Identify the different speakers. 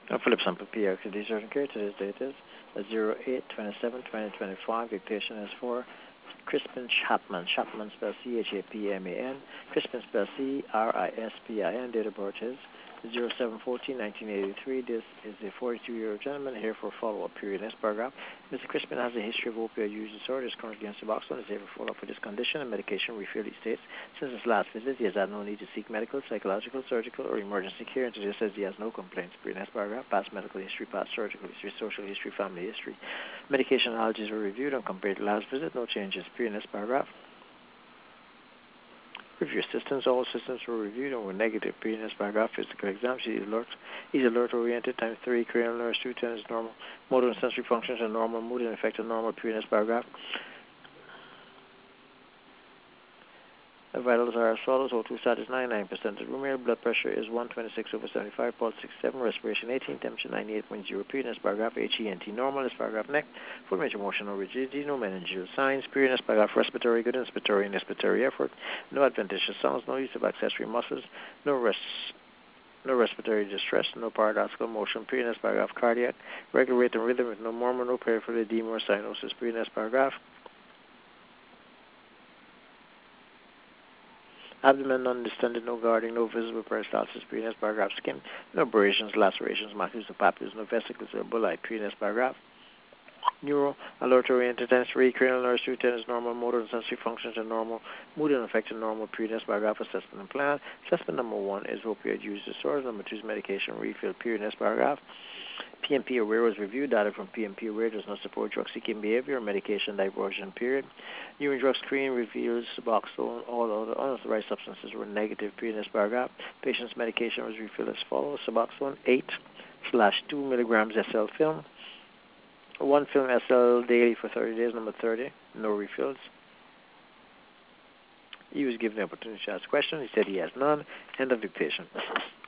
Speaker 1: Philip Sample P. Activity Certain Care. Today's date is 08/27/2025. Dictation is for Crispin Chapman. Chapman spelled Chapman. Crispin spelled Crispin. Date of birth is 07/14/1983. This is a 42-year-old gentleman here for follow-up period. Next paragraph. Mr. Crispin has a history of opioid use disorder. Is currently on Suboxone. Is able to follow up for this condition and medication refill. He states since his last visit, he has had no need to seek medical, psychological, surgical, or emergency care. And today says he has no complaints. Next paragraph. Past medical history, past surgical history, social history, family history. Medication allergies were reviewed and compared to last visit. No changes. Next paragraph. Review systems. All systems were reviewed and were negative. Next paragraph. Physical exam. He's alert oriented. Times 3. Cranial nerves. 2 10 is normal. Motor and sensory functions are normal. Mood and affective normal. Next paragraph. The vitals are as follows. O2 status 99%. Room air. Blood pressure is 126/75. Pulse 67. Respiration 18. Temperature 98.0. Next paragraph. HENT normal. Next paragraph. Neck. Full range of motion. No rigidity. No meningeal signs. Next paragraph. Respiratory good. Inspiratory and expiratory effort. No adventitious sounds. No use of accessory muscles. No respiratory distress. No paradoxical motion. Next paragraph. Cardiac. Regular rate and rhythm with no murmur. No peripheral edema or cyanosis. Next paragraph. Abdomen undistended, no guarding, no visible peristalsis. Next paragraph. Skin, no abrasions, lacerations, macules, or papules, no vesicles or bullae. Next paragraph. Neuro, alert oriented, times 3, cranial nerves, 2 10 is normal, motor and sensory functions are normal, mood and affected normal. Next paragraph. Assessment and plan. Assessment number 1 is opioid use disorder. Number 2 is medication refill. Next paragraph. PMP aware was reviewed. Data from PMP aware does not support drug-seeking behavior or medication diversion. Urine drug screen reveals Suboxone. All other unauthorized substances were negative. Next paragraph. Patient's medication was refilled as follows. Suboxone 8/2 milligrams SL film. 1 film SL daily for 30 days. Number 30. No refills. He was given the opportunity to ask questions. He said he has none. End of dictation.